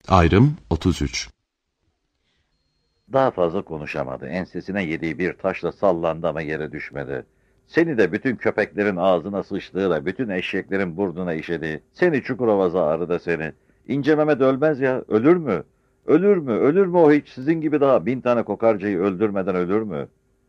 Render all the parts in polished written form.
Ayrım 33. Daha fazla konuşamadı. Ensesine yediği bir taşla sallandı ama yere düşmedi. Seni de bütün köpeklerin ağzına sıçtığı da bütün eşeklerin burnuna işedi. Seni Çukurova ağrı da seni. İnce Mehmet ölmez ya. Ölür mü? Ölür mü? Ölür mü o hiç? Sizin gibi daha 1000 tane kokarcayı öldürmeden ölür mü?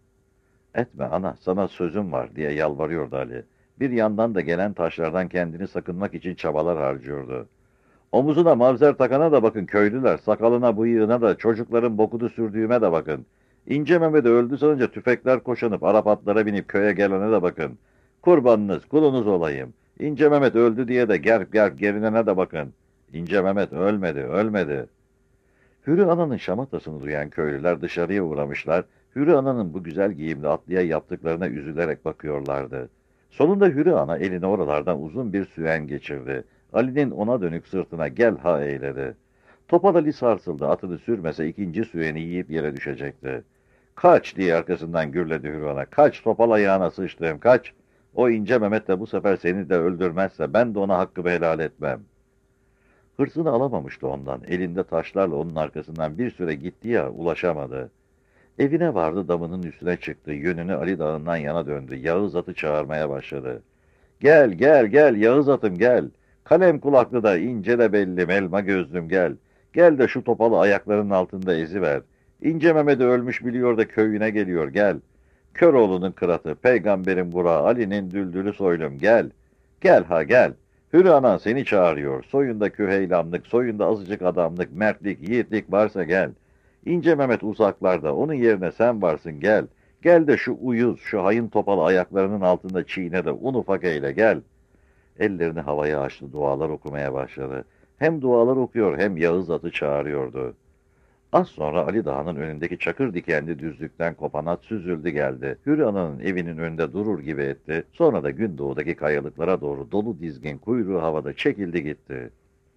Etme ana, sana sözüm var diye yalvarıyordu Ali. Bir yandan da gelen taşlardan kendini sakınmak için çabalar harcıyordu. Omuzuna mavzer takana da bakın köylüler, sakalına bıyığına da çocukların bokunu sürdüğüme de bakın. İnce Mehmet'i öldü sanınca tüfekler koşanıp Arap atlara binip köye gelene de bakın. Kurbanınız, kulunuz olayım. İnce Mehmet öldü diye de gerp gerp gerinene de bakın. İnce Mehmet ölmedi, ölmedi. Hürü Ana'nın şamatasını duyan köylüler dışarıya uğramışlar. Hürü Ana'nın bu güzel giyimli atlıya yaptıklarına üzülerek bakıyorlardı. Sonunda Hürü Ana elini oralardan uzun bir süen geçirdi. Ali'nin ona dönük sırtına gel ha eyledi. Topal Ali sarsıldı. Atını sürmese ikinci süeni yiyip yere düşecekti. Kaç diye arkasından gürledi Hürü Ana. Kaç topal ayağına sıçtığım kaç. O ince Mehmet de bu sefer seni de öldürmezse ben de ona hakkımı helal etmem. Hırsını alamamıştı ondan. Elinde taşlarla onun arkasından bir süre gitti ya ulaşamadı. Evine vardı, damının üstüne çıktı. Yönünü Ali Dağı'ndan yana döndü. Yağız atı çağırmaya başladı. Gel gel gel Yağız atım gel. Kalem kulaklı da ince de bellim elma gözlüm gel. Gel de şu topalı ayaklarının altında eziver. İnce Mehmet'i ölmüş biliyor da köyüne geliyor gel. Köroğlu'nun kıratı, peygamberin burağı, Ali'nin düldülü soylum gel. Gel ha gel. Hürü Anan seni çağırıyor. Soyunda küheylamlık, soyunda azıcık adamlık, mertlik, yiğitlik varsa gel. İnce Mehmet uzaklarda, onun yerine sen varsın gel. Gel de şu uyuz, şu hayın topalı ayaklarının altında çiğne de un ufak eyle gel. Ellerini havaya açtı, dualar okumaya başladı. Hem dualar okuyor hem Yağız atı çağırıyordu. Az sonra Ali Dağı'nın önündeki çakır dikenli düzlükten kopan at süzüldü geldi. Hürü Ana'nın evinin önünde durur gibi etti. Sonra da gündoğudaki kayalıklara doğru dolu dizgin kuyruğu havada çekildi gitti.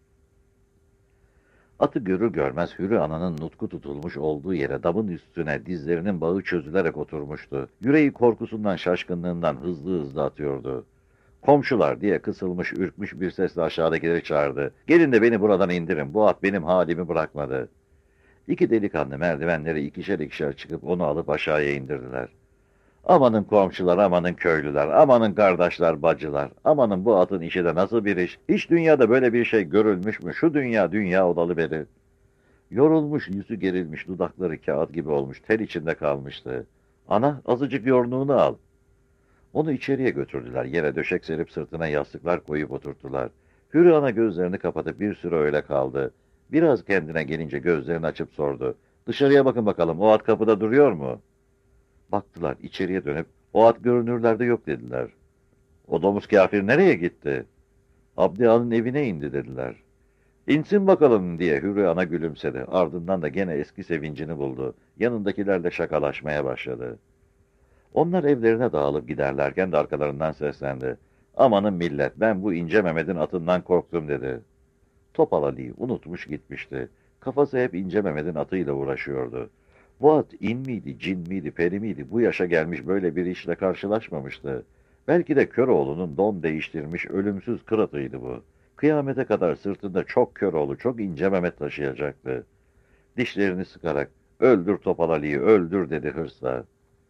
Atı görür görmez Hürü Ana'nın nutku tutulmuş olduğu yere damın üstüne dizlerinin bağı çözülerek oturmuştu. Yüreği korkusundan şaşkınlığından hızlı hızlı atıyordu. Komşular diye kısılmış ürkmüş bir sesle aşağıdakileri çağırdı. Gelin de beni buradan indirin, bu at benim halimi bırakmadı. İki delikanlı merdivenleri ikişer ikişer çıkıp onu alıp aşağıya indirdiler. Amanın komşular, amanın köylüler, amanın kardeşler, bacılar, amanın bu atın işi de nasıl bir iş? Hiç dünyada böyle bir şey görülmüş mü? Şu dünya dünya olalı beri. Yorulmuş, yüzü gerilmiş, dudakları kağıt gibi olmuş, ter içinde kalmıştı. Ana, azıcık yorluğunu al. Onu içeriye götürdüler, yere döşek serip sırtına yastıklar koyup oturttular. Hürü Ana gözlerini kapatıp bir süre öyle kaldı. Biraz kendine gelince gözlerini açıp sordu. Dışarıya bakın bakalım, o at kapıda duruyor mu? Baktılar, içeriye dönüp, o at görünürlerde yok dediler. O domuz kafir nereye gitti? Abdi Ağa'nın evine indi dediler. İnsin bakalım diye Hürri Ana gülümsedi. Ardından da gene eski sevincini buldu. Yanındakilerle şakalaşmaya başladı. Onlar evlerine dağılıp giderlerken de arkalarından seslendi. Amanın millet, ben bu ince Mehmet'in atından korktum dedi. Topal Ali'yi unutmuş gitmişti. Kafası hep ince Mehmet'in atıyla uğraşıyordu. Bu at in miydi, cin miydi, peri miydi, bu yaşa gelmiş böyle bir işle karşılaşmamıştı. Belki de Köroğlu'nun don değiştirmiş ölümsüz kıratıydı bu. Kıyamete kadar sırtında çok Köroğlu, çok ince Mehmet taşıyacaktı. Dişlerini sıkarak, öldür Topal Ali'yi, öldür dedi hırsla.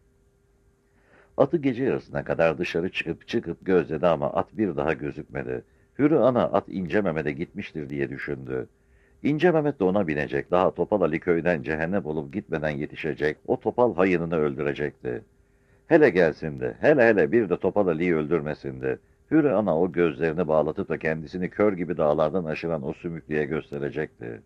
Atı gece yarısına kadar dışarı çıkıp gözledi ama at bir daha gözükmedi. Hürü Ana at İnce Mehmet'e gitmiştir diye düşündü. İnce Mehmet de ona binecek, daha Topal Ali köyden cehennem olup gitmeden yetişecek, o Topal hayınını öldürecekti. Hele gelsin de, hele bir de Topal Ali'yi öldürmesin de. Hürü Ana o gözlerini bağlatıp da kendisini kör gibi dağlardan aşıran o sümüklüye gösterecekti.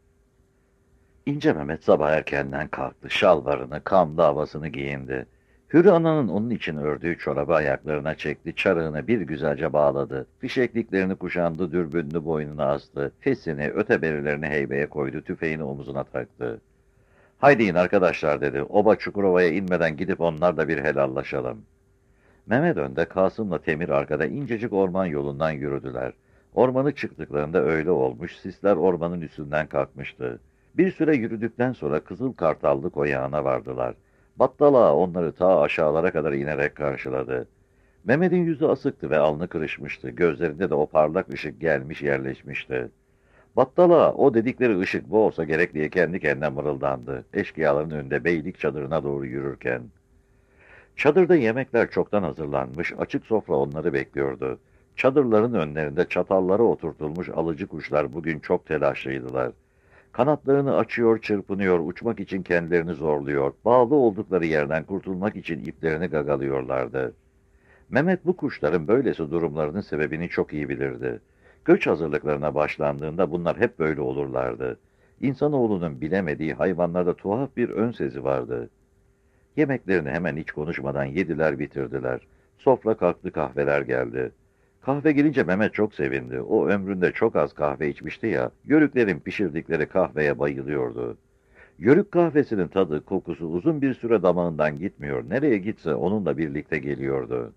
İnce Mehmet sabah erkenden kalktı, şalvarını, kam davasını giyindi. Hürü Ana'nın onun için ördüğü çorabı ayaklarına çekti, çarığını bir güzelce bağladı. Fişekliklerini kuşandı, dürbününü boynuna astı. Fesini, öteberilerini heybeye koydu, tüfeğini omuzuna taktı. Haydi in arkadaşlar dedi, oba Çukurova'ya inmeden gidip onlarla bir helallaşalım. Mehmet önde, Kasım'la Temir arkada incecik orman yolundan yürüdüler. Ormanı çıktıklarında öğle olmuş, sisler ormanın üstünden kalkmıştı. Bir süre yürüdükten sonra Kızıl Kartallık oyağına vardılar. Battal Ağa onları ta aşağılara kadar inerek karşıladı. Mehmet'in yüzü asıktı ve alnı kırışmıştı. Gözlerinde de o parlak ışık gelmiş yerleşmişti. Battala o dedikleri ışık bu olsa gerek diye kendi kendine mırıldandı. Eşkıyaların önünde beylik çadırına doğru yürürken. Çadırda yemekler çoktan hazırlanmış, açık sofra onları bekliyordu. Çadırların önlerinde çatallara oturtulmuş alıcı kuşlar bugün çok telaşlıydılar. Kanatlarını açıyor, çırpınıyor, uçmak için kendilerini zorluyor, bağlı oldukları yerden kurtulmak için iplerini gagalıyorlardı. Mehmet bu kuşların böylesi durumlarının sebebini çok iyi bilirdi. Göç hazırlıklarına başlandığında bunlar hep böyle olurlardı. İnsanoğlunun bilemediği hayvanlarda tuhaf bir ön sezi vardı. Yemeklerini hemen hiç konuşmadan yediler bitirdiler. Sofra kalktı, kahveler geldi. Kahve gelince Mehmet çok sevindi. O ömründe çok az kahve içmişti ya, yörüklerin pişirdikleri kahveye bayılıyordu. Yörük kahvesinin tadı, kokusu uzun bir süre damağından gitmiyor. Nereye gitse onunla birlikte geliyordu.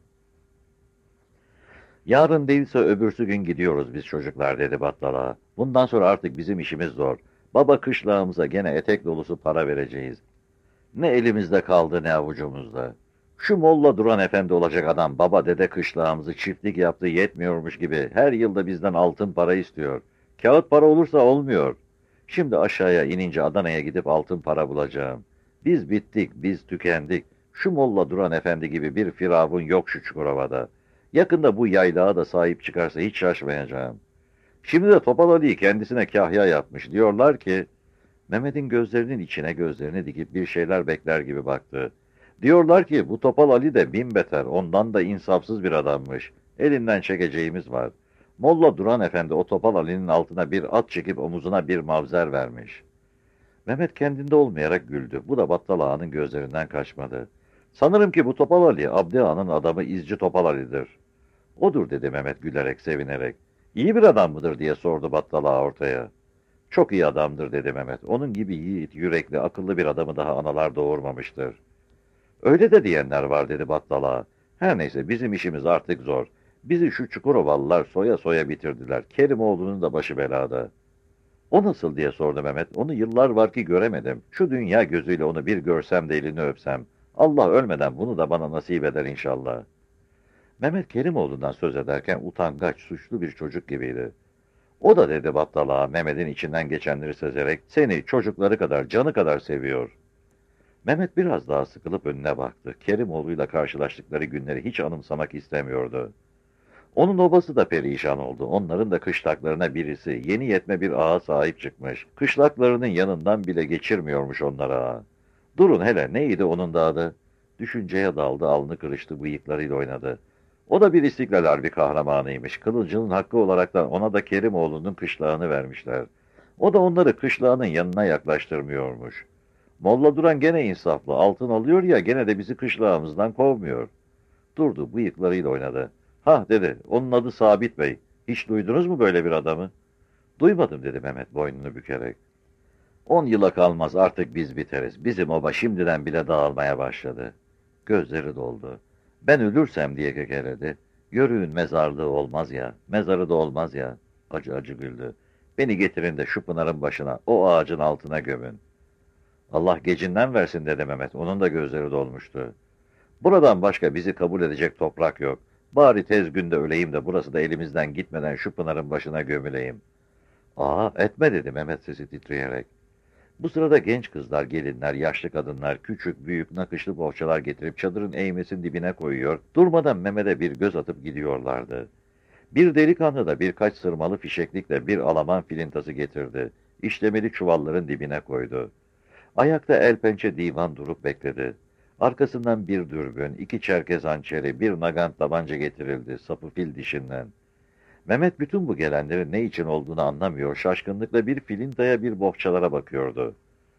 Yarın değilse öbürsü gün gidiyoruz biz çocuklar dedi Battala. Bundan sonra artık bizim işimiz zor. Baba kışlağımıza gene etek dolusu para vereceğiz. Ne elimizde kaldı ne avucumuzda. Şu Molla Duran Efendi olacak adam baba dede kışlağımızı çiftlik yaptı yetmiyormuş gibi her yılda bizden altın para istiyor. Kağıt para olursa olmuyor. Şimdi aşağıya inince Adana'ya gidip altın para bulacağım. Biz bittik, biz tükendik. Şu Molla Duran Efendi gibi bir firavun yok şu Çukurova'da. Yakında bu yaylağa da sahip çıkarsa hiç şaşmayacağım. Şimdi de Topal Ali'yi kendisine kahya yapmış. Diyorlar ki, Mehmet'in gözlerinin içine gözlerini dikip bir şeyler bekler gibi baktı. Diyorlar ki bu Topal Ali de bin beter, ondan da insafsız bir adammış. Elinden çekeceğimiz var. Molla Duran Efendi o Topal Ali'nin altına bir at çekip omuzuna bir mavzer vermiş. Mehmet kendinde olmayarak güldü. Bu da Battal Ağa'nın gözlerinden kaçmadı. Sanırım ki bu Topal Ali, Abdi Ağa'nın adamı İzci Topal Ali'dir. Odur dedi Mehmet gülerek, sevinerek. İyi bir adam mıdır diye sordu Battal Ağa ortaya. Çok iyi adamdır dedi Mehmet. Onun gibi yiğit, yürekli, akıllı bir adamı daha analar doğurmamıştır. Öyle de diyenler var dedi Battal Ağa. Her neyse bizim işimiz artık zor. Bizi şu Çukurovalılar soya soya bitirdiler. Kerimoğlu'nun da başı belada. O nasıl diye sordu Mehmet. Onu yıllar var ki göremedim. Şu dünya gözüyle onu bir görsem de elini öpsem. Allah ölmeden bunu da bana nasip eder inşallah. Mehmet Kerimoğlu'ndan söz ederken utangaç, suçlu bir çocuk gibiydi. O da dedi Battal Ağa, Mehmet'in içinden geçenleri sezerek, seni çocukları kadar, canı kadar seviyor. Mehmet biraz daha sıkılıp önüne baktı. Kerimoğlu'yla karşılaştıkları günleri hiç anımsamak istemiyordu. Onun obası da perişan oldu. Onların da kışlaklarına birisi, yeni yetme bir ağa sahip çıkmış. Kışlaklarının yanından bile geçirmiyormuş onlara ağa. Durun hele, neydi onun da adı? Düşünceye daldı, alnı kırıştı, bıyıklarıyla oynadı. O da bir İstiklal Harbi kahramanıymış. Kılıcının hakkı olaraktan ona da Kerimoğlu'nun kışlağını vermişler. O da onları kışlağının yanına yaklaştırmıyormuş. Molla Duran gene insaflı, altın alıyor ya gene de bizi kışlağımızdan kovmuyor. Durdu, bıyıklarıyla oynadı. Hah dedi, onun adı Sabit Bey. Hiç duydunuz mu böyle bir adamı? Duymadım dedi Mehmet boynunu bükerek. 10 yıla kalmaz artık biz biteriz. Bizim oba şimdiden bile dağılmaya başladı. Gözleri doldu. Ben ölürsem diye kekeledi. Yörüğün mezarlığı olmaz ya, mezarı da olmaz ya. Acı acı güldü. Beni getirin de şu pınarın başına, o ağacın altına gömün. Allah gecinden versin dedi Mehmet. Onun da gözleri dolmuştu. Buradan başka bizi kabul edecek toprak yok. Bari tez günde öleyim de burası da elimizden gitmeden şu pınarın başına gömüleyim. Aa etme dedi Mehmet sesi titreyerek. Bu sırada genç kızlar, gelinler, yaşlı kadınlar, küçük, büyük, nakışlı bohçalar getirip çadırın eğmesinin dibine koyuyor, durmadan Mehmet'e bir göz atıp gidiyorlardı. Bir delikanlı da birkaç sırmalı fişeklikle bir Alaman filintası getirdi. İşlemeli çuvalların dibine koydu. Ayakta el pençe divan durup bekledi. Arkasından bir dürbün, 2 Çerkez hançeri, bir nagant tabanca getirildi, sapı fil dişinden. Mehmet bütün bu gelenlerin ne için olduğunu anlamıyor, şaşkınlıkla bir filintaya bir bohçalara bakıyordu.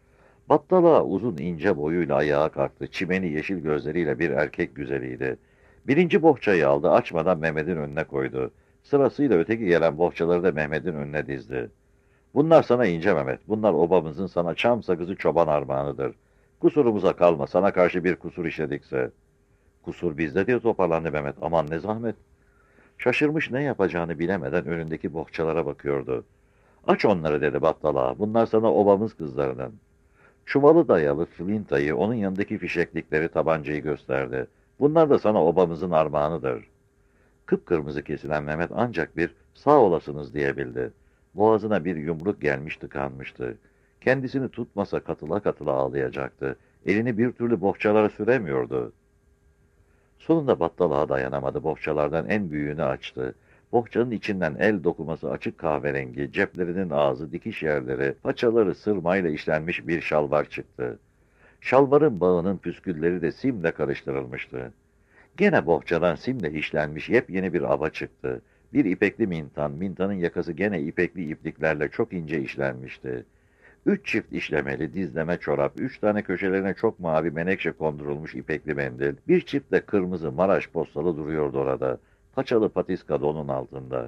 Battala uzun ince boyuyla ayağa kalktı, çimeni yeşil gözleriyle bir erkek güzeliydi. Birinci bohçayı aldı, açmadan Mehmet'in önüne koydu. Sırasıyla öteki gelen bohçaları da Mehmet'in önüne dizdi. Bunlar sana ince Mehmet, bunlar obamızın sana çam sakızı çoban armağanıdır. Kusurumuza kalma, sana karşı bir kusur işledikse. Kusur bizde diye toparlandı Mehmet, aman ne zahmet. Şaşırmış ne yapacağını bilemeden önündeki bohçalara bakıyordu. Aç onları dedi Battala, bunlar sana obamız kızlarının. Çuvalı dayalı flintayı, onun yanındaki fişeklikleri, tabancayı gösterdi. Bunlar da sana obamızın armağanıdır. Kıpkırmızı kesilen Mehmet ancak bir sağ olasınız diyebildi. Boğazına bir yumruk gelmiş tıkanmıştı. Kendisini tutmasa katıla katıla ağlayacaktı. Elini bir türlü bohçalara süremiyordu. Sonunda battal ağa dayanamadı. Bohçalardan en büyüğünü açtı. Bohçanın içinden el dokuması açık kahverengi, ceplerinin ağzı, dikiş yerleri, paçaları sırmayla işlenmiş bir şalvar çıktı. Şalvarın bağının püskülleri de simle karıştırılmıştı. Gene bohçadan simle işlenmiş yepyeni bir aba çıktı. Bir ipekli mintan, mintanın yakası gene ipekli ipliklerle çok ince işlenmişti. 3 çift işlemeli dizleme çorap, 3 tane köşelerine çok mavi menekşe kondurulmuş ipekli mendil, 1 çift de kırmızı Maraş postalı duruyordu orada. Paçalı patiska donun altında.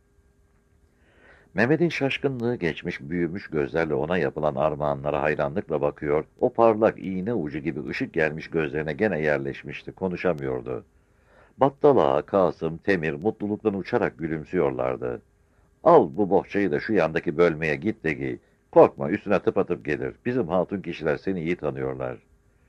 Mehmet'in şaşkınlığı geçmiş, büyümüş gözlerle ona yapılan armağanlara hayranlıkla bakıyor, o parlak iğne ucu gibi ışık gelmiş gözlerine gene yerleşmişti, konuşamıyordu. Battal Ağa, Kasım, Temir mutluluktan uçarak gülümsüyorlardı. Al bu bohçayı da şu yandaki bölmeye git de giy. Korkma üstüne tıpatıp gelir. Bizim hatun kişiler seni iyi tanıyorlar.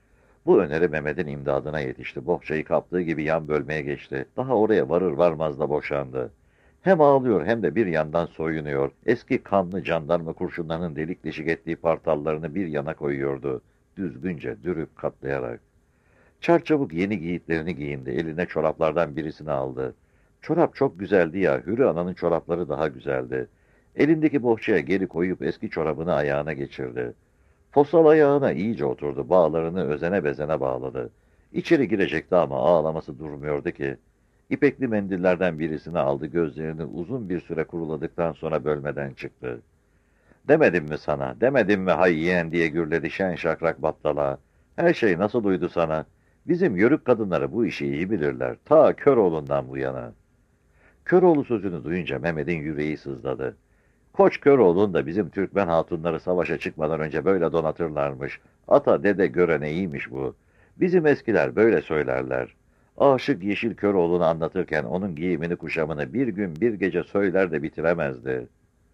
Bu öneri Mehmet'in imdadına yetişti. Bohçayı kaptığı gibi yan bölmeye geçti. Daha oraya varır varmaz da boşandı. Hem ağlıyor hem de bir yandan soyunuyor. Eski kanlı jandarma kurşunlarının delik deşik ettiği partallarını bir yana koyuyordu. Düzgünce dürüp katlayarak. Çarçabuk yeni giyitlerini giyindi. Eline çoraplardan birisini aldı. Çorap çok güzeldi ya. Hürü Ana'nın çorapları daha güzeldi. Elindeki bohçaya geri koyup eski çorabını ayağına geçirdi. Posal ayağına iyice oturdu. Bağlarını özene bezene bağladı. İçeri girecekti ama ağlaması durmuyordu ki. İpekli mendillerden birisini aldı. Gözlerini uzun bir süre kuruladıktan sonra bölmeden çıktı. Demedim mi sana? Demedim mi hay yeğen diye gürledi şen şakrak battala. Her şey nasıl uydu sana? Bizim yörük kadınları bu işi iyi bilirler. Ta Köroğlu'ndan bu yana. Köroğlu sözünü duyunca Mehmet'in yüreği sızladı. Koç Köroğlu'nun da bizim Türkmen hatunları savaşa çıkmadan önce böyle donatırlarmış. Ata dede göre iyiymiş bu. Bizim eskiler böyle söylerler. Aşık Yeşil Köroğlu'nu anlatırken onun giyimini kuşamını bir gün bir gece söyler de bitiremezdi.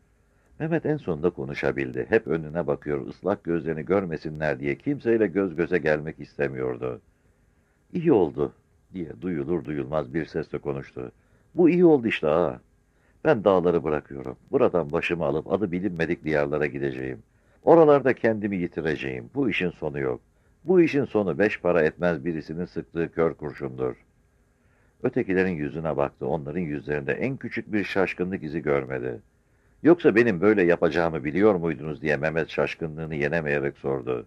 Mehmet en sonunda konuşabildi. Hep önüne bakıyor, ıslak gözlerini görmesinler diye kimseyle göz göze gelmek istemiyordu. İyi oldu diye duyulur duyulmaz bir sesle konuştu. Bu iyi oldu işte ha. Ben dağları bırakıyorum. Buradan başımı alıp adı bilinmedik diyarlara gideceğim. Oralarda kendimi yitireceğim. Bu işin sonu yok. Bu işin sonu 5 para etmez birisinin sıktığı kör kurşundur. Ötekilerin yüzüne baktı. Onların yüzlerinde en küçük bir şaşkınlık izi görmedi. Yoksa benim böyle yapacağımı biliyor muydunuz diye Mehmet şaşkınlığını yenemeyerek sordu.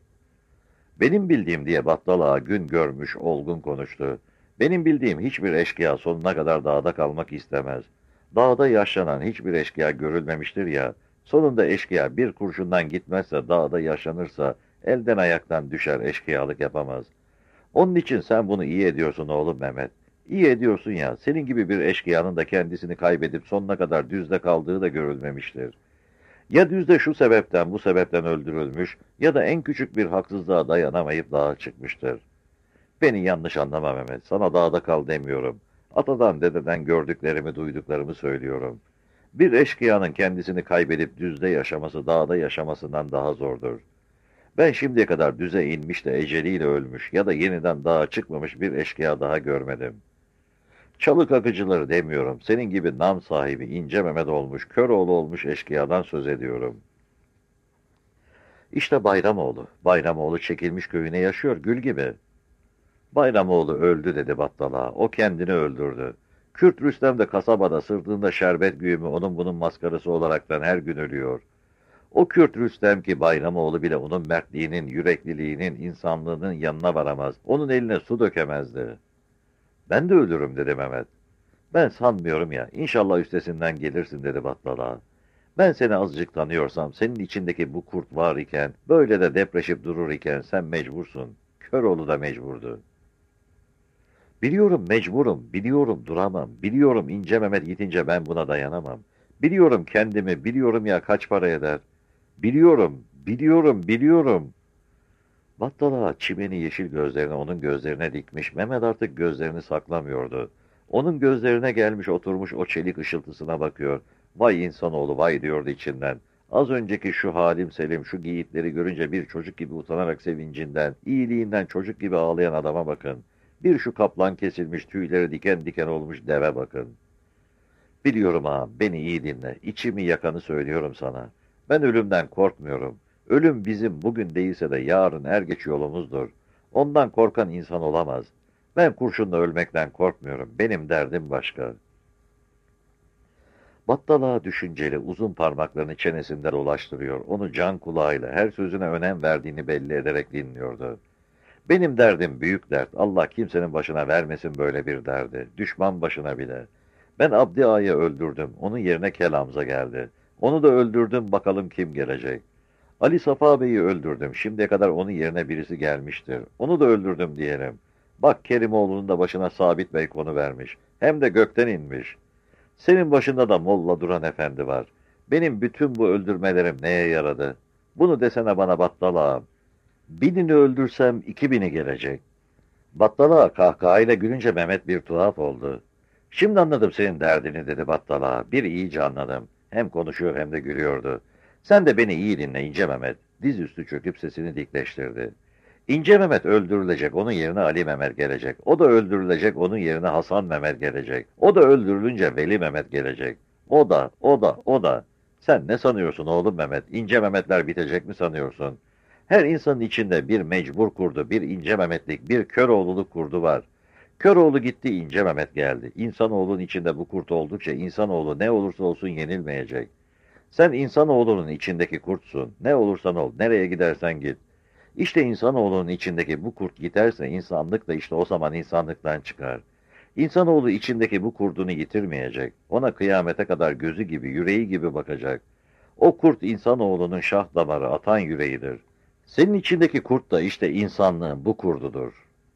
Benim bildiğim diye Battal Ağa gün görmüş, olgun konuştu. Benim bildiğim hiçbir eşkıya sonuna kadar dağda kalmak istemez. Dağda yaşlanan hiçbir eşkıya görülmemiştir ya, sonunda eşkıya bir kurşundan gitmezse dağda yaşanırsa elden ayaktan düşer eşkıyalık yapamaz. Onun için sen bunu iyi ediyorsun oğlum Mehmet. İyi ediyorsun ya, senin gibi bir eşkıyanın da kendisini kaybedip sonuna kadar düzde kaldığı da görülmemiştir. Ya düzde şu sebepten bu sebepten öldürülmüş ya da en küçük bir haksızlığa dayanamayıp dağa çıkmıştır. Beni yanlış anlama Mehmet, sana dağda kal demiyorum. Atadan dededen gördüklerimi duyduklarımı söylüyorum. Bir eşkıyanın kendisini kaybedip düzde yaşaması dağda yaşamasından daha zordur. Ben şimdiye kadar düze inmiş de eceliyle ölmüş ya da yeniden dağa çıkmamış bir eşkıya daha görmedim. Çalık akıcıları demiyorum, senin gibi nam sahibi ince Mehmet olmuş, Köroğlu olmuş eşkıyadan söz ediyorum. İşte Bayramoğlu. Bayramoğlu çekilmiş köyüne yaşıyor gül gibi. Bayramoğlu öldü dedi Battala. O kendini öldürdü. Kürt Rüstem de kasabada sırtında şerbet güğümü onun bunun maskarası olaraktan her gün ölüyor. O Kürt Rüstem ki Bayramoğlu bile onun mertliğinin, yürekliliğinin, insanlığının yanına varamaz. Onun eline su dökemezdi. Ben de ölürüm dedi Mehmet. Ben sanmıyorum ya. İnşallah üstesinden gelirsin dedi Battala. Ben seni azıcık tanıyorsam, senin içindeki bu kurt var iken, böyle de depreşip durur iken sen mecbursun. Köroğlu da mecburdu. Biliyorum mecburum, biliyorum duramam, biliyorum ince Mehmet gitince ben buna dayanamam. Biliyorum kendimi, biliyorum ya kaç para eder. Biliyorum, biliyorum, biliyorum. Battala çimeni yeşil gözlerini onun gözlerine dikmiş, Mehmet artık gözlerini saklamıyordu. Onun gözlerine gelmiş oturmuş o çelik ışıltısına bakıyor. Vay insanoğlu vay diyordu içinden. Az önceki şu halim Selim, şu giyitleri görünce bir çocuk gibi utanarak sevincinden, iyiliğinden çocuk gibi ağlayan adama bakın. Bir şu kaplan kesilmiş, tüyleri diken diken olmuş deve bakın. Biliyorum ağam, beni iyi dinle. İçimi yakanı söylüyorum sana. Ben ölümden korkmuyorum. Ölüm bizim bugün değilse de yarın er geç yolumuzdur. Ondan korkan insan olamaz. Ben kurşunla ölmekten korkmuyorum. Benim derdim başka. Battala düşünceli uzun parmaklarını çenesinden ulaştırıyor. Onu can kulağıyla her sözüne önem verdiğini belli ederek dinliyordu. Benim derdim büyük dert. Allah kimsenin başına vermesin böyle bir derdi. Düşman başına bile. Ben Abdi Ağa'yı öldürdüm. Onun yerine Kelamza geldi. Onu da öldürdüm. Bakalım kim gelecek. Ali Safa Bey'i öldürdüm. Şimdiye kadar onun yerine birisi gelmiştir. Onu da öldürdüm diyelim. Bak Kerimoğlu'nun da başına Sabit Bey konu vermiş. Hem de gökten inmiş. Senin başında da Molla Duran Efendi var. Benim bütün bu öldürmelerim neye yaradı? Bunu desene bana Battal Ağam. 1000'ini öldürsem 2000'i gelecek. Battal Ağa kahkahayla gülünce Mehmet bir tuhaf oldu. Şimdi anladım senin derdini dedi Battal Ağa. Bir iyice anladım. Hem konuşuyor hem de gülüyordu. Sen de beni iyi dinle İnce Mehmet. Dizüstü çöküp sesini dikleştirdi. İnce Mehmet öldürülecek, onun yerine Ali Mehmet gelecek. O da öldürülecek, onun yerine Hasan Mehmet gelecek. O da öldürülünce Veli Mehmet gelecek. O da. Sen ne sanıyorsun oğlum Mehmet? İnce Mehmetler bitecek mi sanıyorsun? Her insanın içinde bir mecbur kurdu, bir İnce Mehmetlik, bir Köroğluluk kurdu var. Köroğlu gitti, İnce Mehmet geldi. İnsanoğlunun içinde bu kurt oldukça insanoğlu ne olursa olsun yenilmeyecek. Sen insanoğlunun içindeki kurtsun. Ne olursan ol, nereye gidersen git. İşte insanoğlunun içindeki bu kurt giderse insanlık da işte o zaman insanlıktan çıkar. İnsanoğlu içindeki bu kurdunu yitirmeyecek. Ona kıyamete kadar gözü gibi, yüreği gibi bakacak. O kurt insanoğlunun şah damarı, atan yüreğidir. Senin içindeki kurt da işte insanlığın bu kurdudur.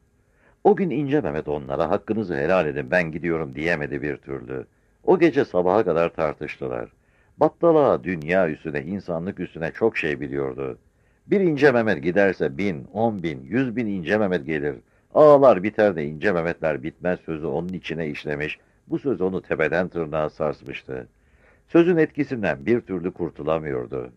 O gün İnce Mehmet onlara hakkınızı helal edin ben gidiyorum diyemedi bir türlü. O gece sabaha kadar tartıştılar. Battal Ağa dünya üstüne, insanlık üstüne çok şey biliyordu. Bir İnce Mehmet giderse 1000, 10.000, 100.000 İnce Mehmet gelir. Ağalar biter de İnce Mehmetler bitmez sözü onun içine işlemiş, bu söz onu tepeden tırnağa sarsmıştı. Sözün etkisinden bir türlü kurtulamıyordu.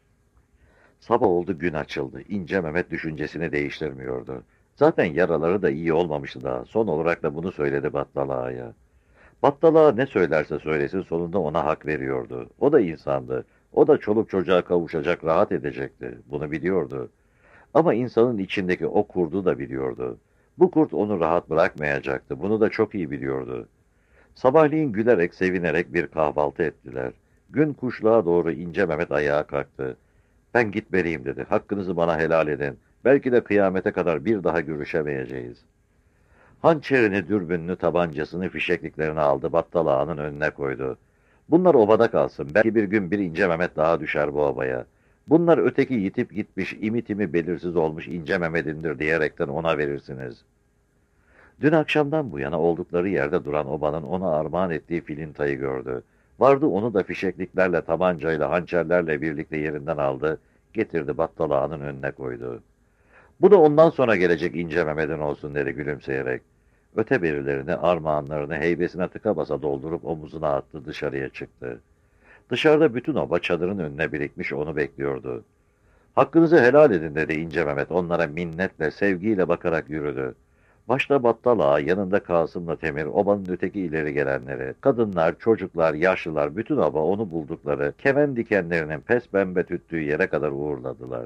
Sabah oldu gün açıldı. İnce Mehmet düşüncesini değiştirmiyordu. Zaten yaraları da iyi olmamıştı daha. Son olarak da bunu söyledi Battal Ağa'ya. Battal Ağa ne söylerse söylesin sonunda ona hak veriyordu. O da insandı. O da çoluk çocuğa kavuşacak, rahat edecekti. Bunu biliyordu. Ama insanın içindeki o kurdu da biliyordu. Bu kurt onu rahat bırakmayacaktı. Bunu da çok iyi biliyordu. Sabahleyin gülerek, sevinerek bir kahvaltı ettiler. Gün kuşluğa doğru İnce Mehmet ayağa kalktı. Ben gitmeliyim dedi. Hakkınızı bana helal edin. Belki de kıyamete kadar bir daha görüşemeyeceğiz. Hançerini, dürbününü, tabancasını, fişekliklerini aldı. Battal Ağa'nın önüne koydu. Bunlar obada kalsın. Belki bir gün bir İnce Mehmet daha düşer bu obaya. Bunlar öteki yitip gitmiş, imitimi belirsiz olmuş İnce Mehmet'indir diyerekten ona verirsiniz. Dün akşamdan bu yana oldukları yerde duran obanın ona armağan ettiği filintayı gördü. Vardı onu da fişekliklerle, tabancayla, hançerlerle birlikte yerinden aldı, getirdi Battal Ağa'nın önüne koydu. Bu da ondan sonra gelecek İnce Mehmet'in olsun dedi gülümseyerek. Öte berilerini, armağanlarını heybesine tıka basa doldurup omuzuna attı, dışarıya çıktı. Dışarıda bütün oba çadırın önüne birikmiş onu bekliyordu. Hakkınızı helal edin dedi İnce Mehmet onlara minnetle, sevgiyle bakarak yürüdü. Başta Battal Ağa, yanında Kasım'la Temir, obanın öteki ileri gelenleri, kadınlar, çocuklar, yaşlılar, bütün oba onu buldukları, kemen dikenlerinin pespembe tüttüğü yere kadar uğurladılar.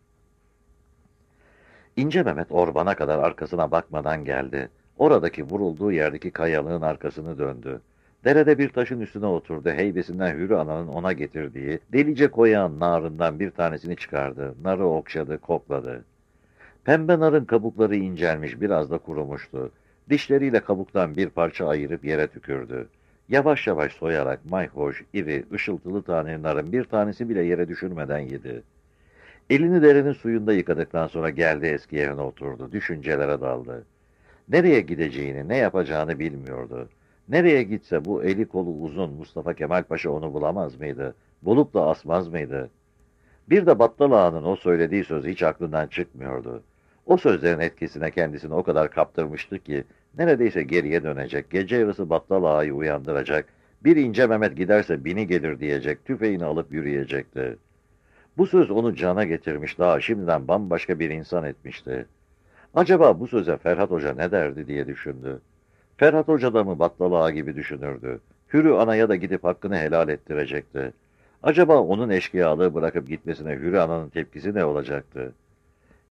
İnce Mehmet orbana kadar arkasına bakmadan geldi. Oradaki vurulduğu yerdeki kayalığın arkasını döndü. Derede bir taşın üstüne oturdu. Heybesinden Hürü Ana'nın ona getirdiği delice koyağın narından bir tanesini çıkardı. Narı okşadı, kokladı. Pembe narın kabukları incelmiş, biraz da kurumuştu. Dişleriyle kabuktan bir parça ayırıp yere tükürdü. Yavaş yavaş soyarak mayhoş, iri, ışıltılı tane narın bir tanesi bile yere düşürmeden yedi. Elini derenin suyunda yıkadıktan sonra geldi eski yerine oturdu. Düşüncelere daldı. Nereye gideceğini, ne yapacağını bilmiyordu. Nereye gitse bu eli kolu uzun Mustafa Kemal Paşa onu bulamaz mıydı? Bulup da asmaz mıydı? Bir de Battal Ağa'nın o söylediği söz hiç aklından çıkmıyordu. O sözlerin etkisine kendisini o kadar kaptırmıştı ki neredeyse geriye dönecek, gece yarısı Battal Ağa'yı uyandıracak, bir İnce Mehmet giderse 1000'i gelir diyecek, tüfeğini alıp yürüyecekti. Bu söz onu cana getirmiş, daha şimdiden bambaşka bir insan etmişti. Acaba bu söze Ferhat Hoca ne derdi diye düşündü. Ferhat Hoca da mı Battal Ağa gibi düşünürdü? Hürü Ana'ya da gidip hakkını helal ettirecekti. Acaba onun eşkıyalığı bırakıp gitmesine Hürü Ana'nın tepkisi ne olacaktı?